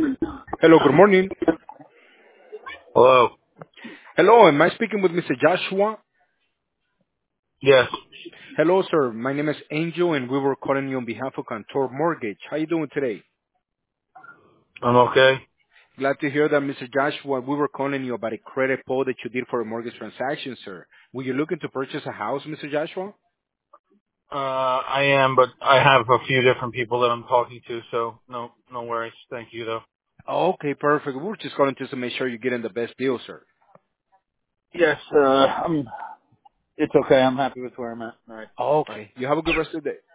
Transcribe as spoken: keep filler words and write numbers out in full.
Hello, good morning. Hello. Hello, am I speaking with Mister Joshua? Yes, Hello, sir. My name is Angel, and we were calling you on behalf of Contour Mortgage. How you doing today? I'm okay. Glad to hear that, Mister Joshua. We were calling you about a credit pull that you did for a mortgage transaction, sir. Were you looking to purchase a house, Mister Joshua? Uh, I am, but I have a few different people that I'm talking to, so no, no worries. Thank you, though. Okay, perfect. We were just calling just to make sure you're getting the best deal, sir. Yes, uh, I'm. It's okay. I'm happy with where I'm at. All right. Bye. Okay. You have a good rest of the day.